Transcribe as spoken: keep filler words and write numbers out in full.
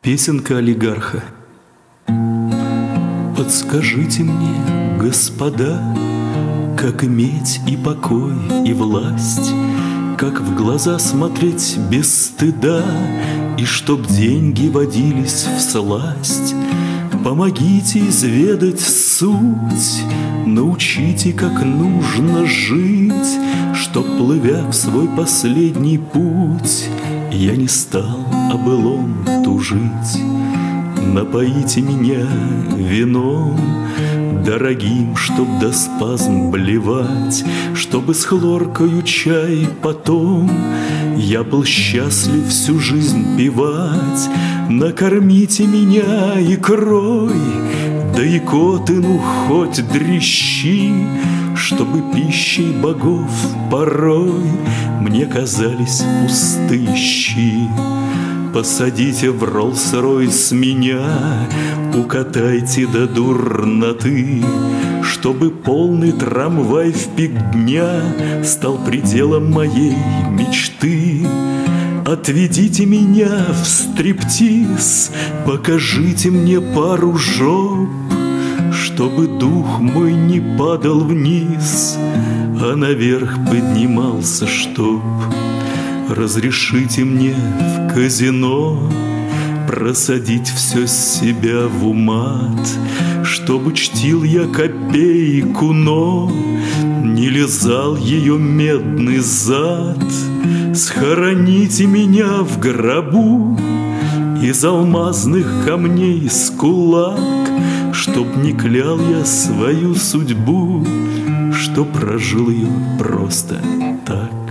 Песенка олигарха. Подскажите мне, господа, как иметь и покой, и власть, как в глаза смотреть без стыда, и чтоб деньги водились всласть. Помогите изведать суть, научите, как нужно жить, чтоб, плывя в свой последний путь, я не стал о былом тужить. Напоите меня вином дорогим, чтоб до спазм блевать, чтобы с хлоркою чай потом я был счастлив всю жизнь певать. Накормите меня икрой, да икотыну хоть дрищи, чтобы пищей богов порой мне казались пустые щи. Посадите в Роллс-Ройс меня, укатайте до дурноты, чтобы полный трамвай в пик дня стал пределом моей мечты. Отведите меня в стриптиз, покажите мне пару жоп, чтобы дух мой не падал вниз, а наверх поднимался чтоб. Разрешите мне в казино просадить все с себя в умат, чтобы чтил я копейку, но не лизал ее медный зад. Схороните меня в гробу из алмазных камней с кулак, чтоб не клял я свою судьбу, что прожил ее просто так.